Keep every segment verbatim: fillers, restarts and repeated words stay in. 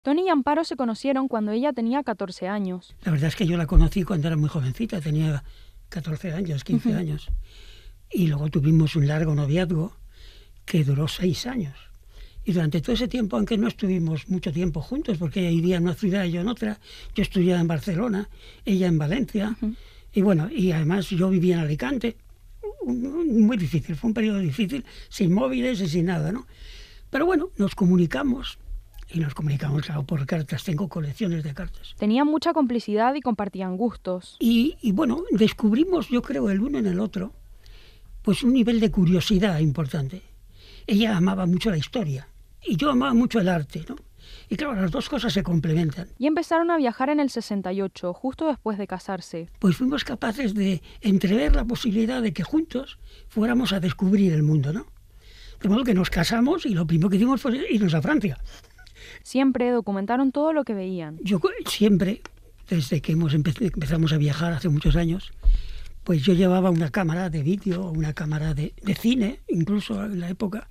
Tony y Amparo se conocieron cuando ella tenía catorce años. La verdad es que yo la conocí cuando era muy jovencita, tenía catorce años, quince uh-huh. años. Y luego tuvimos un largo noviazgo que duró seis años. Y durante todo ese tiempo, aunque no estuvimos mucho tiempo juntos, porque ella vivía en una ciudad y yo en otra, yo estudiaba en Barcelona, ella en Valencia, uh-huh. y bueno, y además yo vivía en Alicante. Muy difícil, fue un periodo difícil, sin móviles y sin nada, ¿no? Pero bueno, nos comunicamos, y nos comunicamos, claro, por cartas, tengo colecciones de cartas. Tenían mucha complicidad y compartían gustos. Y, y bueno, descubrimos, yo creo, el uno en el otro, pues un nivel de curiosidad importante. Ella amaba mucho la historia, y yo amaba mucho el arte, ¿no? Y claro, las dos cosas se complementan. Y empezaron a viajar en el sesenta y ocho, justo después de casarse. Pues fuimos capaces de entrever la posibilidad de que juntos fuéramos a descubrir el mundo, ¿no? De modo que nos casamos y lo primero que hicimos fue irnos a Francia. Siempre documentaron todo lo que veían. Yo siempre, desde que hemos empezado, empezamos a viajar hace muchos años, pues yo llevaba una cámara de vídeo, una cámara de, de cine, incluso en la época,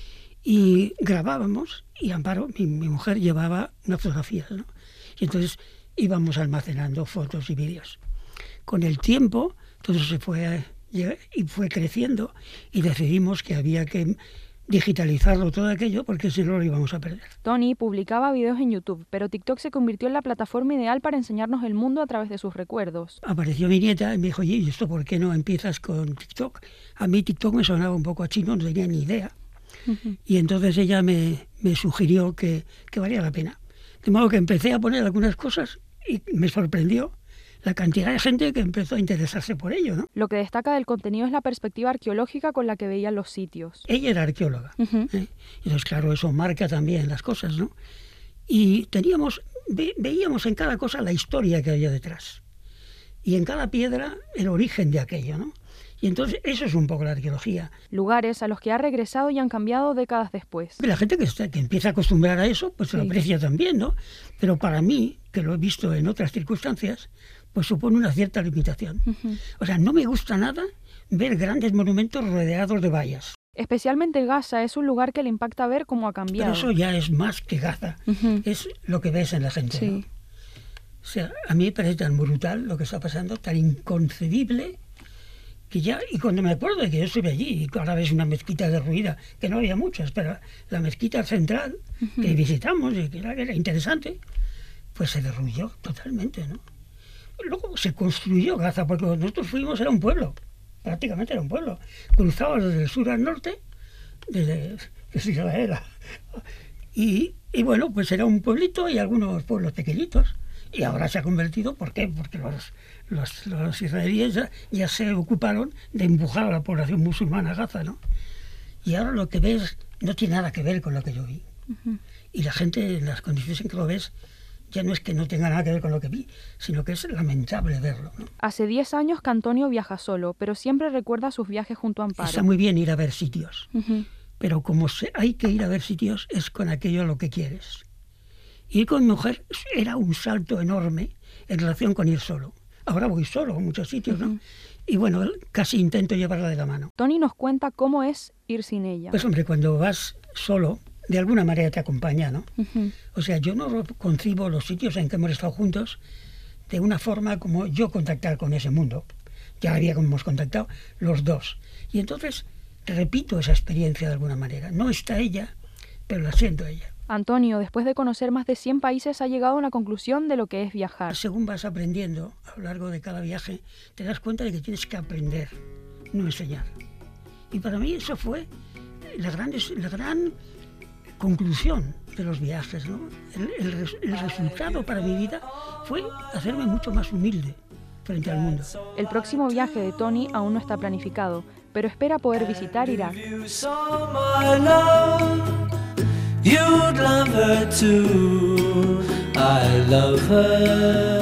y grabábamos, y Amparo, mi, mi mujer, llevaba unas fotografías, ¿no? Y entonces íbamos almacenando fotos y vídeos. Con el tiempo, todo se fue, y fue creciendo, y decidimos que había que digitalizarlo todo aquello, porque si no lo íbamos a perder. Tony publicaba videos en YouTube, pero TikTok se convirtió en la plataforma ideal para enseñarnos el mundo a través de sus recuerdos. Apareció mi nieta y me dijo, oye, ¿y esto por qué no empiezas con TikTok? A mí TikTok me sonaba un poco a chino, no tenía ni idea. Uh-huh. Y entonces ella me, me sugirió que, que valía la pena. De modo que empecé a poner algunas cosas y me sorprendió la cantidad de gente que empezó a interesarse por ello, ¿no? Lo que destaca del contenido es la perspectiva arqueológica con la que veían los sitios. Ella era arqueóloga. Uh-huh. ¿eh? Entonces, claro, eso marca también las cosas, ¿no? Y teníamos, ve, veíamos en cada cosa la historia que había detrás. Y en cada piedra el origen de aquello, ¿no? Y entonces eso es un poco la arqueología. Lugares a los que ha regresado y han cambiado décadas después. La gente que, está, que empieza a acostumbrar a eso, pues sí. Lo aprecia también, ¿no? Pero para mí, que lo he visto en otras circunstancias, pues supone una cierta limitación. Uh-huh. O sea, no me gusta nada ver grandes monumentos rodeados de vallas. Especialmente Gaza es un lugar que le impacta ver cómo ha cambiado. Pero eso ya es más que Gaza. Uh-huh. Es lo que ves en la gente, sí. ¿no? O sea, a mí me parece tan brutal lo que está pasando, tan inconcebible, que ya, y cuando me acuerdo de que yo estuve allí, y ahora ves una mezquita derruida, que no había muchas, pero la mezquita central uh-huh. que visitamos y que era, que era interesante, pues se derrumbó totalmente, ¿no? Luego se construyó Gaza, porque cuando nosotros fuimos era un pueblo, prácticamente era un pueblo, cruzado desde el sur al norte, desde, desde Israel. Y, y bueno, pues era un pueblito y algunos pueblos pequeñitos. Y ahora se ha convertido, ¿por qué? Porque los, los, los israelíes ya, ya se ocuparon de empujar a la población musulmana a Gaza, ¿no? Y ahora lo que ves no tiene nada que ver con lo que yo vi. Uh-huh. Y la gente, en las condiciones en que lo ves, ya no es que no tenga nada que ver con lo que vi, sino que es lamentable verlo, ¿no? Hace diez años que Antonio viaja solo, pero siempre recuerda sus viajes junto a Amparo. Está muy bien ir a ver sitios, uh-huh. pero como se, hay que ir a ver sitios, es con aquello a lo que quieres. Ir con mi mujer era un salto enorme en relación con ir solo. Ahora voy solo a muchos sitios, ¿no? Uh-huh. Y bueno, casi intento llevarla de la mano. Tony nos cuenta cómo es ir sin ella. Pues hombre, cuando vas solo, de alguna manera te acompaña, ¿no? Uh-huh. O sea, yo no concibo los sitios en que hemos estado juntos de una forma como yo contactar con ese mundo. Ya habíamos contactado los dos. Y entonces repito esa experiencia de alguna manera. No está ella, pero la siento ella. Antonio, después de conocer más de cien países, ha llegado a una conclusión de lo que es viajar. Según vas aprendiendo a lo largo de cada viaje, te das cuenta de que tienes que aprender, no enseñar. Y para mí eso fue la gran, la gran conclusión de los viajes, ¿no? El, el, el resultado para mi vida fue hacerme mucho más humilde frente al mundo. El próximo viaje de Tony aún no está planificado, pero espera poder visitar Irak. You'd love her too, I love her.